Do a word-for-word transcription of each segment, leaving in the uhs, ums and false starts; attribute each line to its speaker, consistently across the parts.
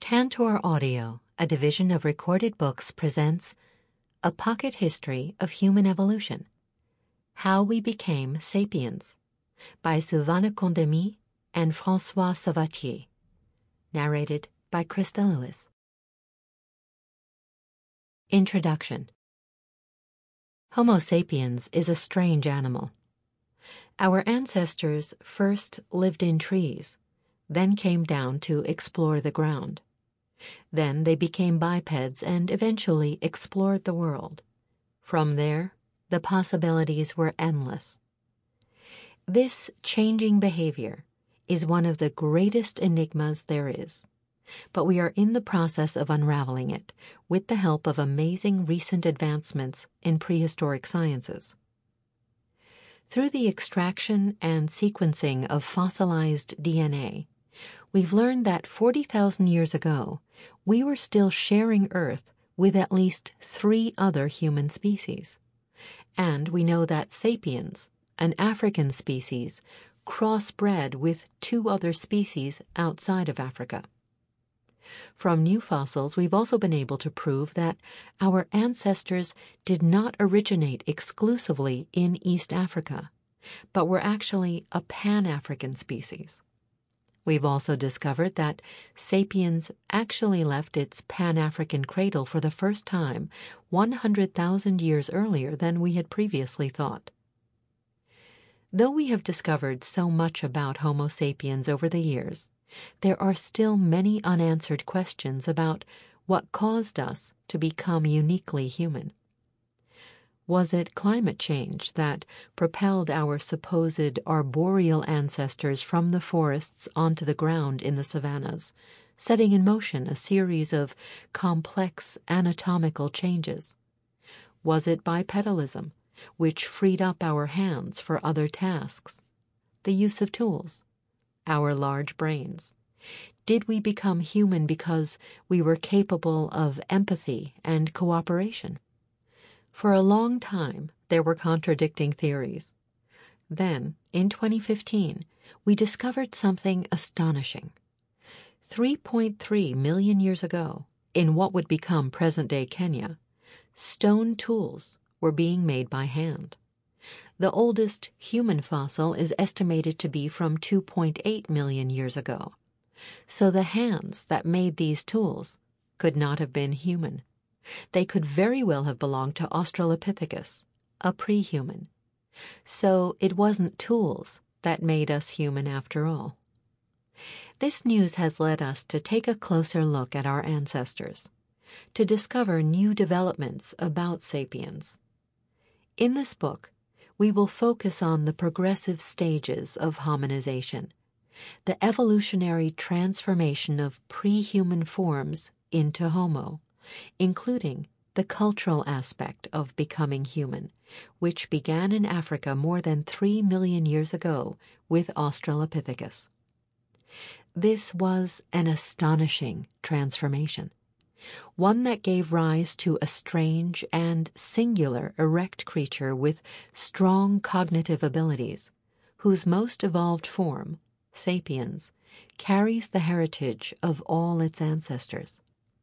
Speaker 1: Tantor Audio, a division of Recorded Books, presents A Pocket History of Human Evolution, How We Became Sapiens, by Sylvana Condamine and François Savatier, narrated by Krista Lewis. Introduction. Homo sapiens is a strange animal. Our ancestors first lived in trees, then came down to explore the ground. Then they became bipeds and eventually explored the world. From there, the possibilities were endless. This changing behavior is one of the greatest enigmas there is, but we are in the process of unraveling it with the help of amazing recent advancements in prehistoric sciences. Through the extraction and sequencing of fossilized D N A, we've learned that forty thousand years ago, we were still sharing Earth with at least three other human species. And we know that sapiens, an African species, crossbred with two other species outside of Africa. From new fossils, we've also been able to prove that our ancestors did not originate exclusively in East Africa, but were actually a Pan-African species. We've also discovered that sapiens actually left its Pan-African cradle for the first time one hundred thousand years earlier than we had previously thought. Though we have discovered so much about Homo sapiens over the years, there are still many unanswered questions about what caused us to become uniquely human. Was it climate change that propelled our supposed arboreal ancestors from the forests onto the ground in the savannas, setting in motion a series of complex anatomical changes? Was it bipedalism, which freed up our hands for other tasks? The use of tools? Our large brains? Did we become human because we were capable of empathy and cooperation? For a long time, there were contradicting theories. Then, in twenty fifteen, we discovered something astonishing. three point three million years ago, in what would become present-day Kenya, stone tools were being made by hand. The oldest human fossil is estimated to be from two point eight million years ago. So the hands that made these tools could not have been human. They could very well have belonged to Australopithecus, a pre-human. So it wasn't tools that made us human after all. This news has led us to take a closer look at our ancestors, to discover new developments about sapiens. In this book, we will focus on the progressive stages of hominization, the evolutionary transformation of pre-human forms into Homo, including the cultural aspect of becoming human, which began in Africa more than three million years ago with Australopithecus. This was an astonishing transformation, one that gave rise to a strange and singular erect creature with strong cognitive abilities, whose most evolved form, sapiens, carries the heritage of all its ancestors.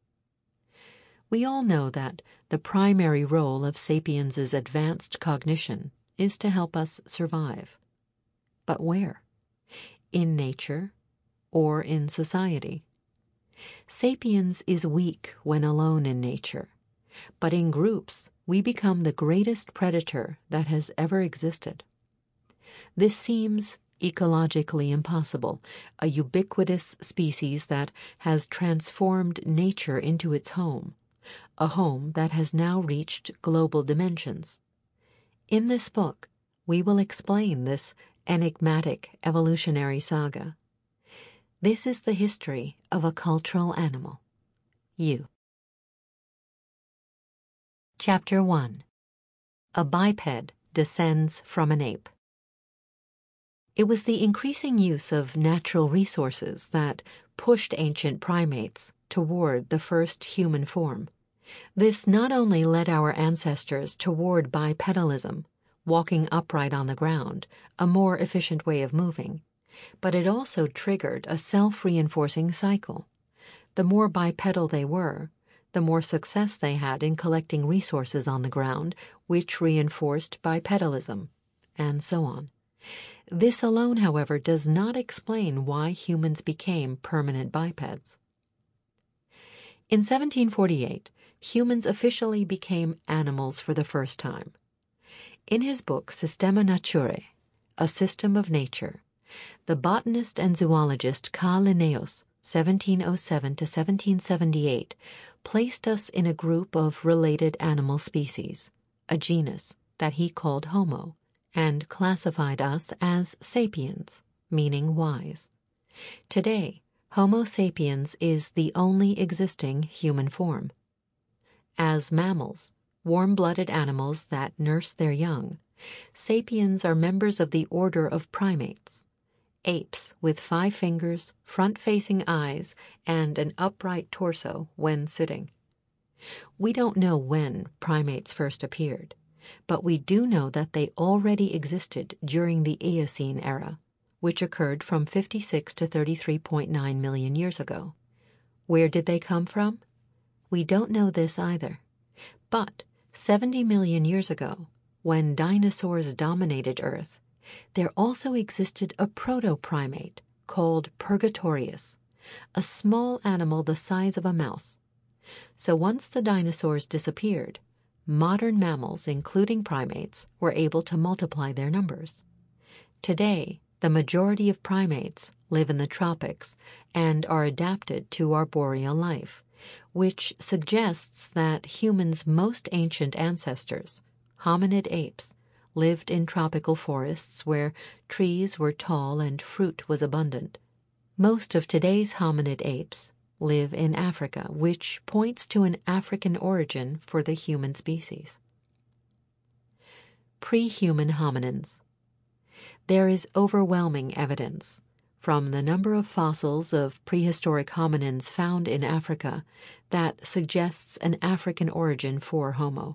Speaker 1: We all know that the primary role of sapiens' advanced cognition is to help us survive. But where? In nature or in society? Sapiens is weak when alone in nature, but in groups we become the greatest predator that has ever existed. This seems ecologically impossible, a ubiquitous species that has transformed nature into its home, a home that has now reached global dimensions. In this book, we will explain this enigmatic evolutionary saga. This is the history of a cultural animal, you. Chapter one. A Biped Descends from an Ape. It was the increasing use of natural resources that pushed ancient primates toward the first human form. This not only led our ancestors toward bipedalism, walking upright on the ground, a more efficient way of moving, but it also triggered a self-reinforcing cycle. The more bipedal they were, the more success they had in collecting resources on the ground, which reinforced bipedalism, and so on. This alone, however, does not explain why humans became permanent bipeds. In seventeen forty-eight, humans officially became animals for the first time. In his book Systema Naturae, A System of Nature, the botanist and zoologist Carl Linnaeus, seventeen oh seven to seventeen seventy-eight, placed us in a group of related animal species, a genus that he called Homo, and classified us as sapiens, meaning wise. Today, Homo sapiens is the only existing human form. As mammals, warm-blooded animals that nurse their young, sapiens are members of the order of primates, apes with five fingers, front-facing eyes, and an upright torso when sitting. We don't know when primates first appeared, but we do know that they already existed during the Eocene era, which occurred from fifty-six to thirty-three point nine million years ago. Where did they come from? We don't know this either. But seventy million years ago, when dinosaurs dominated Earth, there also existed a proto-primate called Purgatorius, a small animal the size of a mouse. So once the dinosaurs disappeared, modern mammals, including primates, were able to multiply their numbers. Today, the majority of primates live in the tropics and are adapted to arboreal life, which suggests that humans' most ancient ancestors, hominid apes, lived in tropical forests where trees were tall and fruit was abundant. Most of today's hominid apes live in Africa, which points to an African origin for the human species. Pre-human hominins. There is overwhelming evidence, from the number of fossils of prehistoric hominins found in Africa, that suggests an African origin for Homo.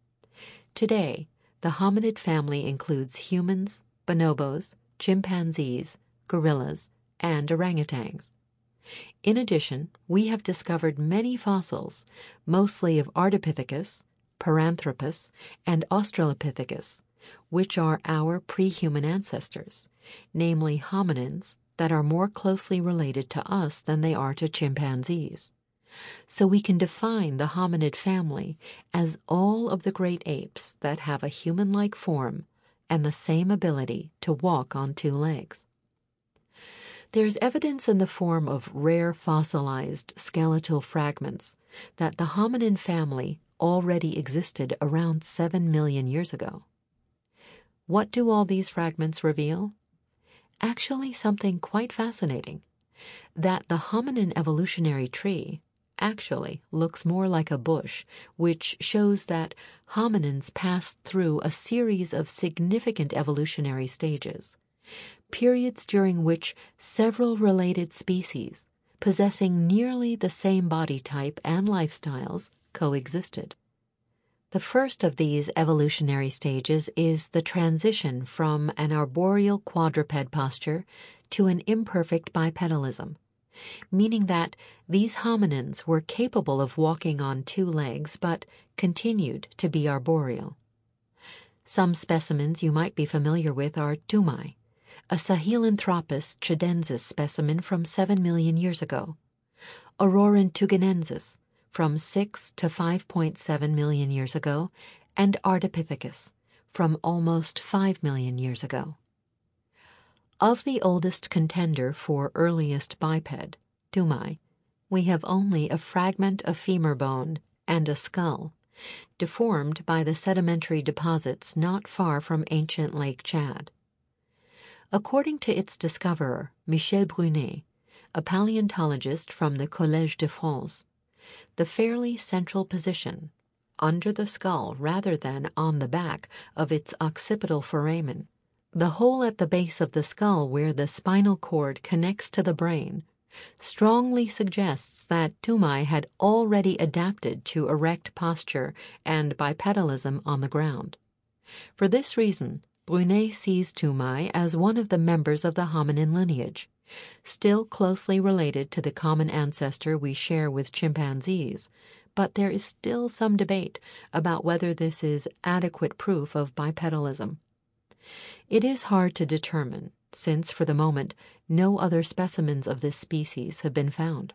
Speaker 1: Today, the hominid family includes humans, bonobos, chimpanzees, gorillas, and orangutans. In addition, we have discovered many fossils, mostly of Ardipithecus, Paranthropus, and Australopithecus, which are our pre-human ancestors, namely hominins that are more closely related to us than they are to chimpanzees. So we can define the hominid family as all of the great apes that have a human-like form and the same ability to walk on two legs. There's evidence in the form of rare fossilized skeletal fragments that the hominin family already existed around seven million years ago. What do all these fragments reveal? Actually, something quite fascinating, that the hominin evolutionary tree actually looks more like a bush, which shows that hominins passed through a series of significant evolutionary stages, periods during which several related species, possessing nearly the same body type and lifestyles, coexisted. The first of these evolutionary stages is the transition from an arboreal quadruped posture to an imperfect bipedalism, meaning that these hominins were capable of walking on two legs but continued to be arboreal. Some specimens you might be familiar with are Toumai, a Sahelanthropus chidensis specimen from seven million years ago, Aurorantuganensis from six to five point seven million years ago, and Ardipithecus from almost five million years ago. Of the oldest contender for earliest biped, Toumai, we have only a fragment of femur bone and a skull, deformed by the sedimentary deposits not far from ancient Lake Chad. According to its discoverer, Michel Brunet, a paleontologist from the Collège de France, the fairly central position, under the skull rather than on the back of its occipital foramen, the hole at the base of the skull where the spinal cord connects to the brain, strongly suggests that Toumai had already adapted to erect posture and bipedalism on the ground. For this reason, Brunet sees Toumai as one of the members of the hominin lineage, Still closely related to the common ancestor we share with chimpanzees, but there is still some debate about whether this is adequate proof of bipedalism. It is hard to determine, since for the moment no other specimens of this species have been found.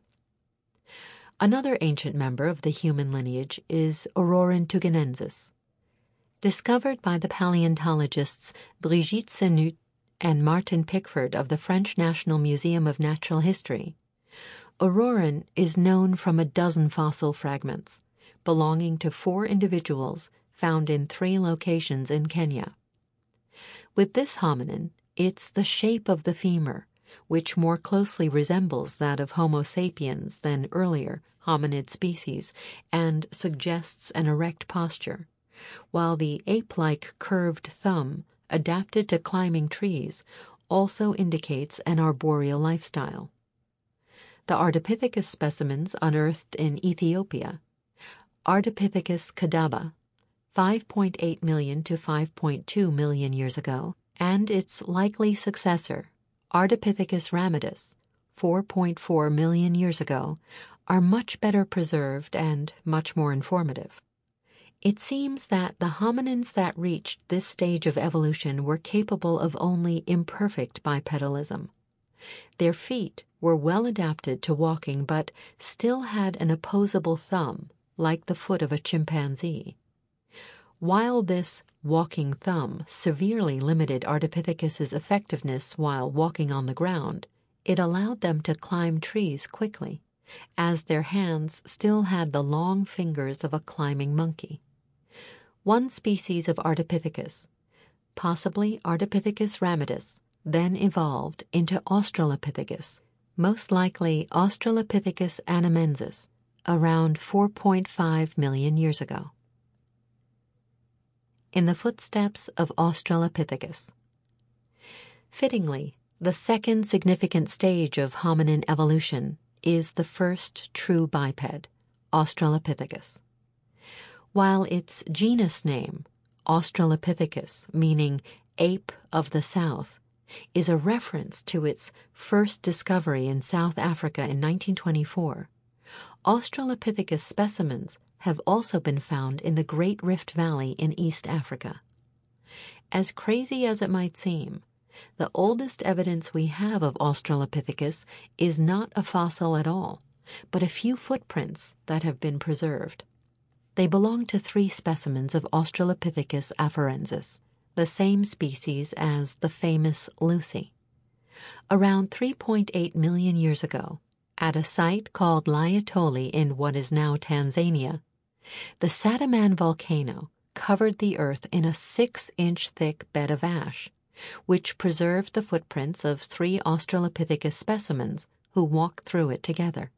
Speaker 1: Another ancient member of the human lineage is Aurorantuganensis. Discovered by the paleontologists Brigitte Senut and Martin Pickford of the French National Museum of Natural History, Auroran is known from a dozen fossil fragments, belonging to four individuals found in three locations in Kenya. With this hominin, it's the shape of the femur, which more closely resembles that of Homo sapiens than earlier hominid species and suggests an erect posture, while the ape-like curved thumb, adapted to climbing trees, also indicates an arboreal lifestyle. The Ardipithecus specimens unearthed in Ethiopia, Ardipithecus kadaba, five point eight million to five point two million years ago, and its likely successor, Ardipithecus ramidus, four point four million years ago, are much better preserved and much more informative. It seems that the hominins that reached this stage of evolution were capable of only imperfect bipedalism. Their feet were well adapted to walking but still had an opposable thumb, like the foot of a chimpanzee. While this walking thumb severely limited Ardipithecus's effectiveness while walking on the ground, it allowed them to climb trees quickly, as their hands still had the long fingers of a climbing monkey. One species of Ardipithecus, possibly Ardipithecus ramidus, then evolved into Australopithecus, most likely Australopithecus anamensis, around four point five million years ago. In the footsteps of Australopithecus. Fittingly, the second significant stage of hominin evolution is the first true biped, Australopithecus. While its genus name, Australopithecus, meaning ape of the south, is a reference to its first discovery in South Africa in nineteen twenty-four, Australopithecus specimens have also been found in the Great Rift Valley in East Africa. As crazy as it might seem, the oldest evidence we have of Australopithecus is not a fossil at all, but a few footprints that have been preserved. They belong to three specimens of Australopithecus afarensis, the same species as the famous Lucy. Around three point eight million years ago, at a site called Laetoli in what is now Tanzania, the Sataman volcano covered the earth in a six-inch thick bed of ash, which preserved the footprints of three Australopithecus specimens who walked through it together.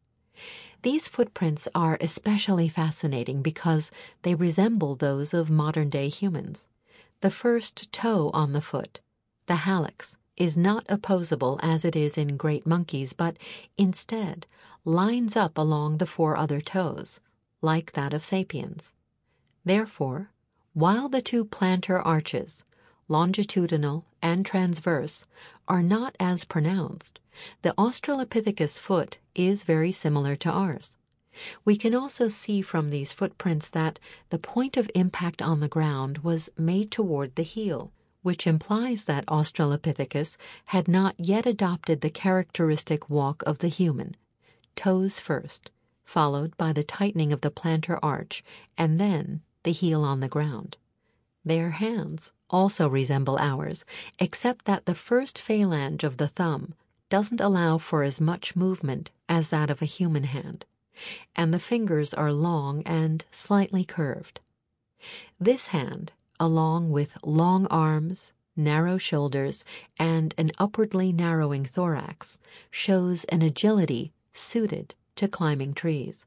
Speaker 1: These footprints are especially fascinating because they resemble those of modern-day humans. The first toe on the foot, the hallux, is not opposable as it is in great monkeys, but instead lines up along the four other toes, like that of sapiens. Therefore, while the two plantar arches, longitudinal and transverse, are not as pronounced, the Australopithecus foot is very similar to ours. We can also see from these footprints that the point of impact on the ground was made toward the heel, which implies that Australopithecus had not yet adopted the characteristic walk of the human, toes first, followed by the tightening of the plantar arch, and then the heel on the ground. Their hands also resemble ours, except that the first phalange of the thumb doesn't allow for as much movement as that of a human hand, and the fingers are long and slightly curved. This hand, along with long arms, narrow shoulders, and an upwardly narrowing thorax, shows an agility suited to climbing trees.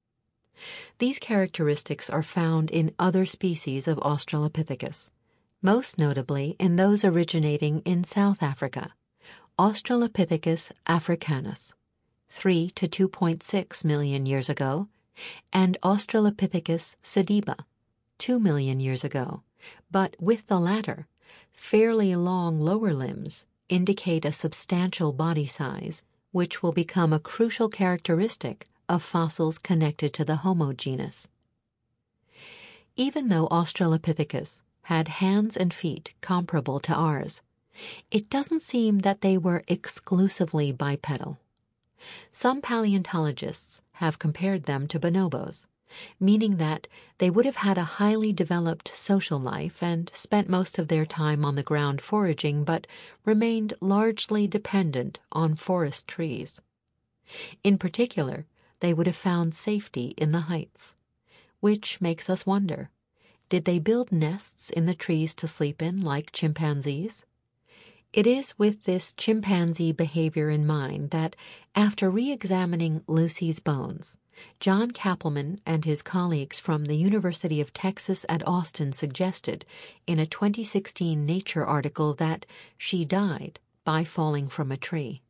Speaker 1: These characteristics are found in other species of Australopithecus, most notably in those originating in South Africa, Australopithecus africanus, three to two point six million years ago, and Australopithecus sediba, two million years ago, but with the latter, fairly long lower limbs indicate a substantial body size, which will become a crucial characteristic of fossils connected to the Homo genus. Even though Australopithecus had hands and feet comparable to ours, it doesn't seem that they were exclusively bipedal. Some paleontologists have compared them to bonobos, meaning that they would have had a highly developed social life and spent most of their time on the ground foraging, but remained largely dependent on forest trees. In particular, they would have found safety in the heights, which makes us wonder, did they build nests in the trees to sleep in like chimpanzees? It is with this chimpanzee behavior in mind that, after re-examining Lucy's bones, John Kappelman and his colleagues from the University of Texas at Austin suggested in a twenty sixteen Nature article that she died by falling from a tree.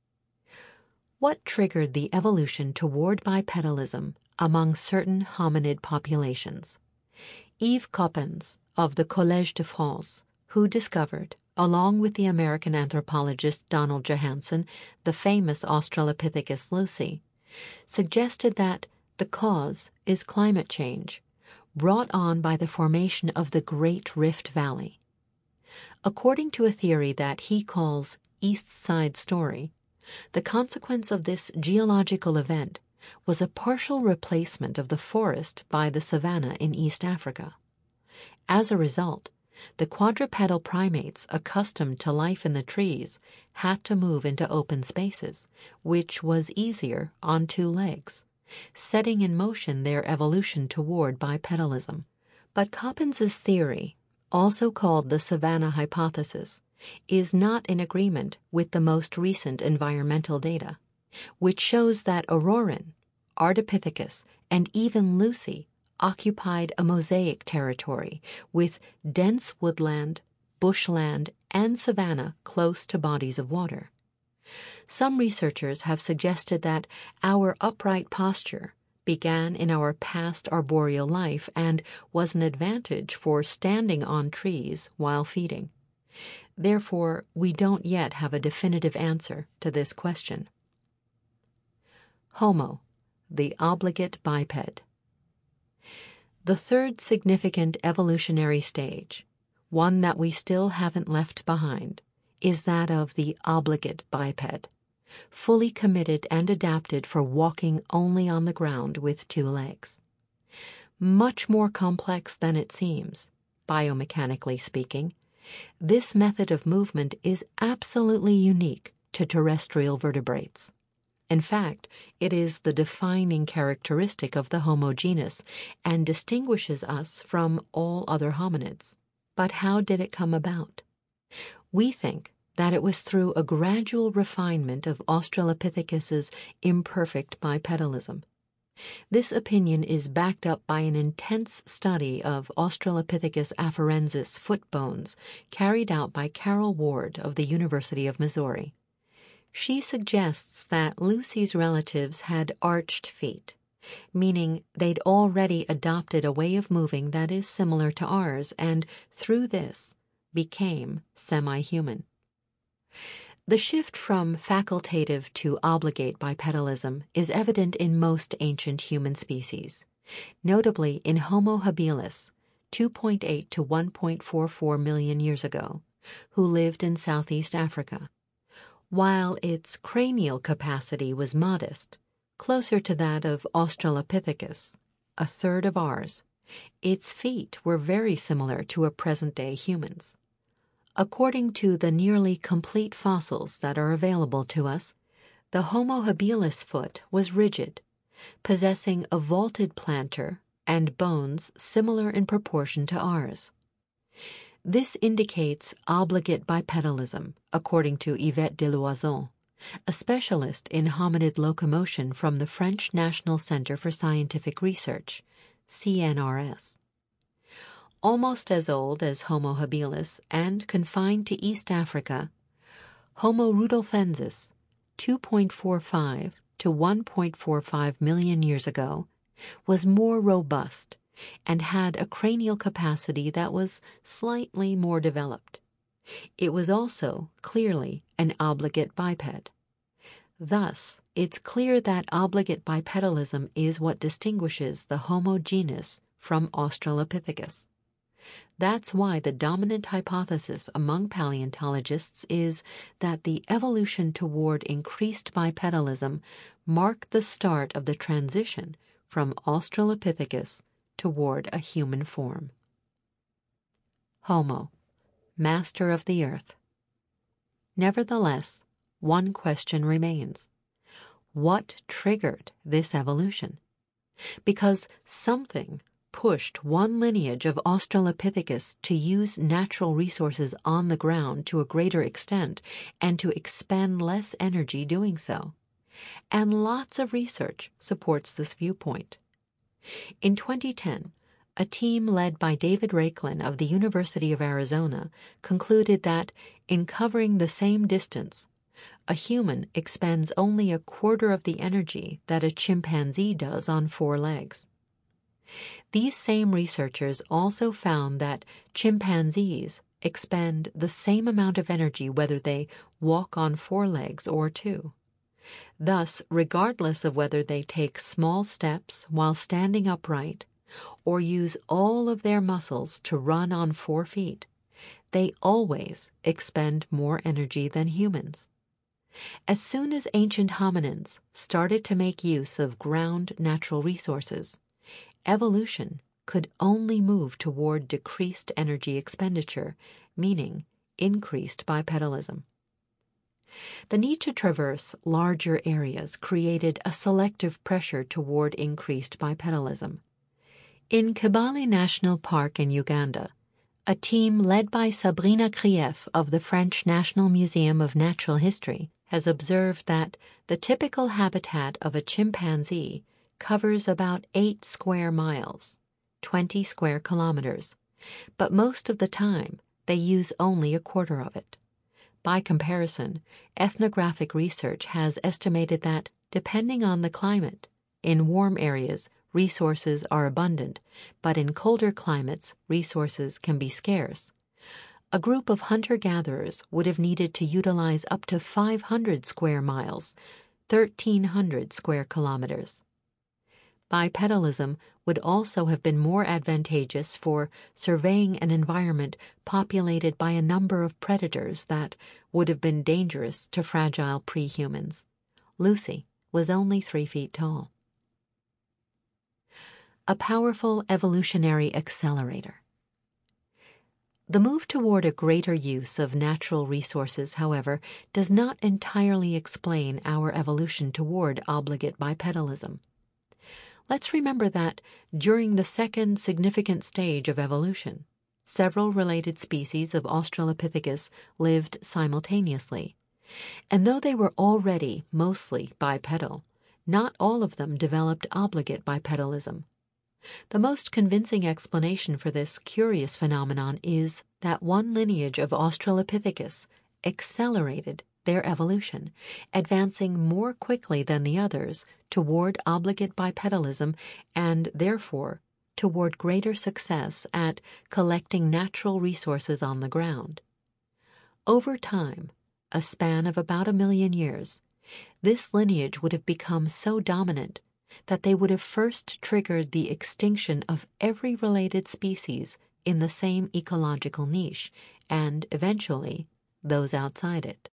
Speaker 1: What triggered the evolution toward bipedalism among certain hominid populations? Yves Coppens of the Collège de France, who discovered, along with the American anthropologist Donald Johanson, the famous Australopithecus lucy, suggested that the cause is climate change, brought on by the formation of the Great Rift Valley. According to a theory that he calls East Side Story, the consequence of this geological event was a partial replacement of the forest by the savanna in East Africa. As a result, the quadrupedal primates accustomed to life in the trees had to move into open spaces, which was easier on two legs, setting in motion their evolution toward bipedalism. But Coppens's theory, also called the savanna hypothesis, is not in agreement with the most recent environmental data, which shows that Auroran, Ardipithecus, and even Lucy occupied a mosaic territory with dense woodland, bushland, and savanna close to bodies of water. Some researchers have suggested that our upright posture began in our past arboreal life and was an advantage for standing on trees while feeding. Therefore, we don't yet have a definitive answer to this question. Homo, the obligate biped. The third significant evolutionary stage, one that we still haven't left behind, is that of the obligate biped, fully committed and adapted for walking only on the ground with two legs. Much more complex than it seems, biomechanically speaking, this method of movement is absolutely unique to terrestrial vertebrates. In fact, it is the defining characteristic of the Homo genus and distinguishes us from all other hominids. But how did it come about? We think that it was through a gradual refinement of Australopithecus's imperfect bipedalism. This opinion is backed up by an intense study of Australopithecus afarensis foot bones carried out by Carol Ward of the University of Missouri. She suggests that Lucy's relatives had arched feet, meaning they'd already adopted a way of moving that is similar to ours and, through this, became semi-human. The shift from facultative to obligate bipedalism is evident in most ancient human species, notably in Homo habilis, two point eight to one point four four million years ago, who lived in Southeast Africa. While its cranial capacity was modest, closer to that of Australopithecus, a third of ours, its feet were very similar to a present-day human's. According to the nearly complete fossils that are available to us, the Homo habilis foot was rigid, possessing a vaulted plantar and bones similar in proportion to ours. This indicates obligate bipedalism, according to Yvette Deloison, a specialist in hominid locomotion from the French National Center for Scientific Research, C N R S. Almost as old as Homo habilis and confined to East Africa, Homo rudolfensis, two point four five to one point four five million years ago, was more robust and had a cranial capacity that was slightly more developed. It was also clearly an obligate biped. Thus, it's clear that obligate bipedalism is what distinguishes the Homo genus from Australopithecus. That's why the dominant hypothesis among paleontologists is that the evolution toward increased bipedalism marked the start of the transition from Australopithecus toward a human form. Homo, master of the earth. Nevertheless, one question remains. What triggered this evolution? Because something pushed one lineage of Australopithecus to use natural resources on the ground to a greater extent and to expend less energy doing so. And lots of research supports this viewpoint. In twenty ten, a team led by David Raiklin of the University of Arizona concluded that in covering the same distance, a human expends only a quarter of the energy that a chimpanzee does on four legs. These same researchers also found that chimpanzees expend the same amount of energy whether they walk on four legs or two. Thus, regardless of whether they take small steps while standing upright or use all of their muscles to run on four feet, they always expend more energy than humans. As soon as ancient hominins started to make use of ground natural resources, evolution could only move toward decreased energy expenditure, meaning increased bipedalism. The need to traverse larger areas created a selective pressure toward increased bipedalism. In Kibale National Park in Uganda, a team led by Sabrina Krief of the French National Museum of Natural History has observed that the typical habitat of a chimpanzee covers about eight square miles, twenty square kilometers, but most of the time they use only a quarter of it. By comparison, ethnographic research has estimated that, depending on the climate, in warm areas resources are abundant, but in colder climates resources can be scarce. A group of hunter-gatherers would have needed to utilize up to five hundred square miles, thirteen hundred square kilometers. Bipedalism would also have been more advantageous for surveying an environment populated by a number of predators that would have been dangerous to fragile pre-humans. Lucy was only three feet tall. A powerful evolutionary accelerator. The move toward a greater use of natural resources, however, does not entirely explain our evolution toward obligate bipedalism. Let's remember that during the second significant stage of evolution, several related species of Australopithecus lived simultaneously, and though they were already mostly bipedal, not all of them developed obligate bipedalism. The most convincing explanation for this curious phenomenon is that one lineage of Australopithecus accelerated their evolution, advancing more quickly than the others toward obligate bipedalism and, therefore, toward greater success at collecting natural resources on the ground. Over time, a span of about a million years, this lineage would have become so dominant that they would have first triggered the extinction of every related species in the same ecological niche, and eventually those outside it.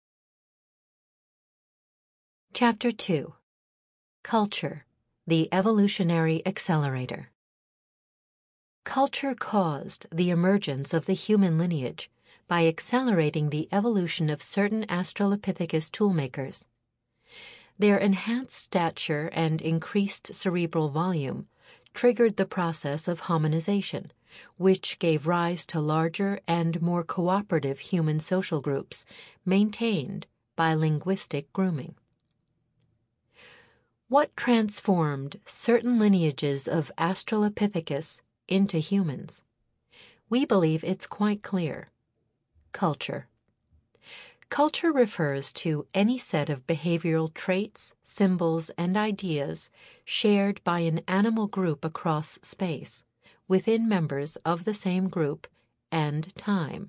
Speaker 1: Chapter two. Culture, the Evolutionary Accelerator. Culture caused the emergence of the human lineage by accelerating the evolution of certain Australopithecus toolmakers. Their enhanced stature and increased cerebral volume triggered the process of hominization, which gave rise to larger and more cooperative human social groups maintained by linguistic grooming. What transformed certain lineages of Australopithecus into humans? We believe it's quite clear. Culture. Culture refers to any set of behavioral traits, symbols, and ideas shared by an animal group across space, within members of the same group and time,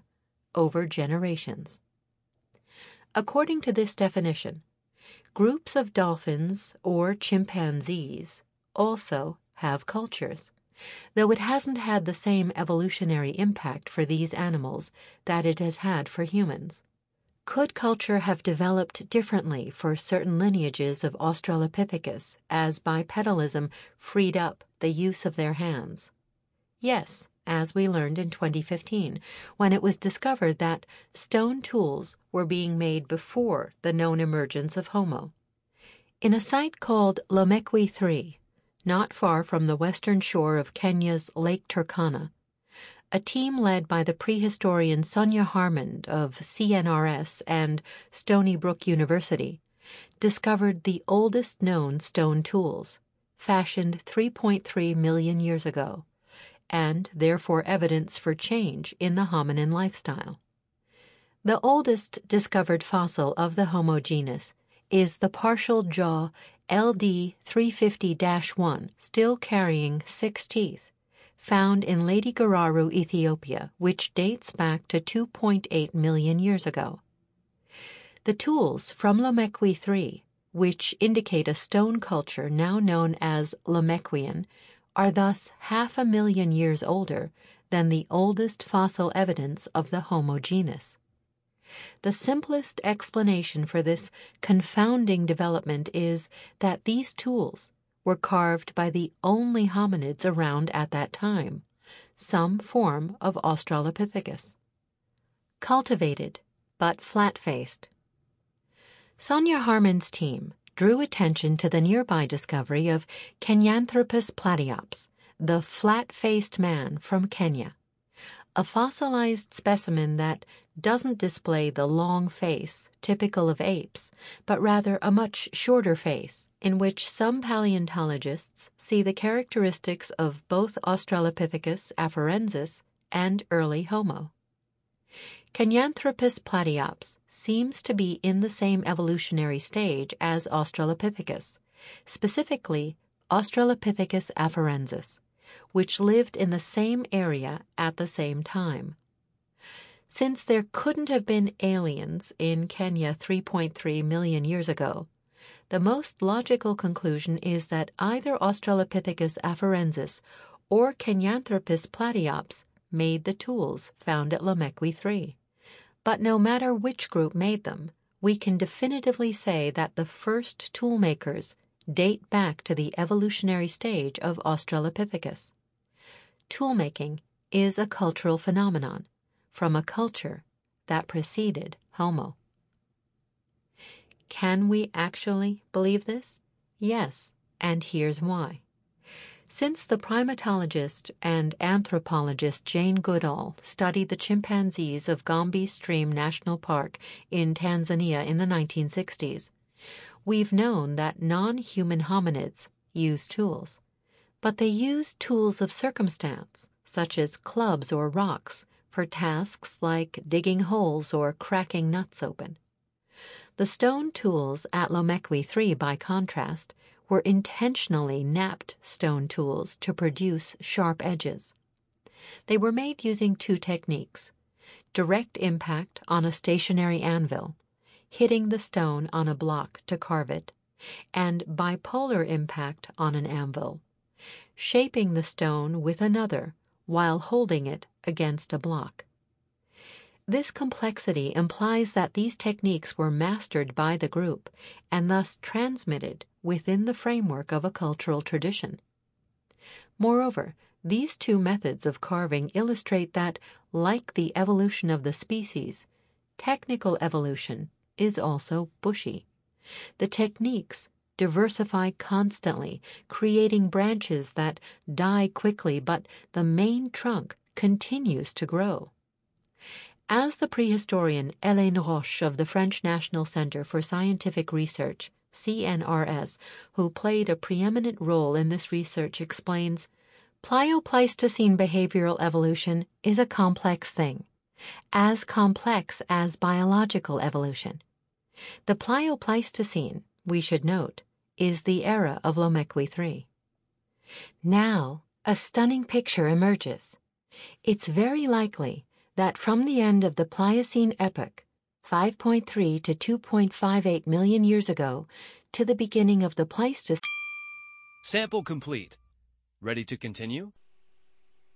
Speaker 1: over generations. According to this definition, groups of dolphins or chimpanzees also have cultures, though it hasn't had the same evolutionary impact for these animals that it has had for humans. Could culture have developed differently for certain lineages of Australopithecus as bipedalism freed up the use of their hands? Yes, as we learned in twenty fifteen, when it was discovered that stone tools were being made before the known emergence of Homo. In a site called Lomekwi three, not far from the western shore of Kenya's Lake Turkana, a team led by the prehistorian Sonia Harmond of C N R S and Stony Brook University discovered the oldest known stone tools, fashioned three point three million years ago, and therefore evidence for change in the hominin lifestyle. The oldest discovered fossil of the Homo genus is the partial jaw L D three fifty dash one, still carrying six teeth, found in Lady Gararu, Ethiopia, which dates back to two point eight million years ago. The tools from Lomekwi three, which indicate a stone culture now known as Lomekwian, are thus half a million years older than the oldest fossil evidence of the Homo genus. The simplest explanation for this confounding development is that these tools were carved by the only hominids around at that time, some form of Australopithecus. Cultivated, but flat-faced. Sonia Harmon's team drew attention to the nearby discovery of Kenyanthropus platyops, the flat-faced man from Kenya, a fossilized specimen that doesn't display the long face typical of apes, but rather a much shorter face, in which some paleontologists see the characteristics of both Australopithecus afarensis and early Homo. Kenyanthropus platyops seems to be in the same evolutionary stage as Australopithecus, specifically Australopithecus afarensis, which lived in the same area at the same time. Since there couldn't have been aliens in Kenya three point three million years ago, the most logical conclusion is that either Australopithecus afarensis or Kenyanthropus platyops made the tools found at Lomekwi three. But no matter which group made them, we can definitively say that the first tool makers date back to the evolutionary stage of Australopithecus. Toolmaking is a cultural phenomenon from a culture that preceded Homo. Can we actually believe this? Yes, and here's why. Since the primatologist and anthropologist Jane Goodall studied the chimpanzees of Gombe Stream National Park in Tanzania in the nineteen sixties, we've known that non-human hominids use tools, but they use tools of circumstance, such as clubs or rocks, for tasks like digging holes or cracking nuts open. The stone tools at Lomekwi three, by contrast, were intentionally knapped stone tools to produce sharp edges. They were made using two techniques: direct impact on a stationary anvil, hitting the stone on a block to carve it, and bipolar impact on an anvil, shaping the stone with another while holding it against a block. This complexity implies that these techniques were mastered by the group and thus transmitted within the framework of a cultural tradition. Moreover, these two methods of carving illustrate that, like the evolution of the species, technical evolution is also bushy. The techniques diversify constantly, creating branches that die quickly, but the main trunk continues to grow. As the prehistorian Hélène Roche of the French National Center for Scientific Research, C N R S, who played a preeminent role in this research, explains, Pliopleistocene behavioral evolution is a complex thing, as complex as biological evolution. The Pliopleistocene, we should note, is the era of Lomekwi three. Now, a stunning picture emerges. It's very likely that from the end of the Pliocene epoch, five point three to two point five eight million years ago, to the beginning of the Pleistocene.
Speaker 2: Sample complete. Ready to continue?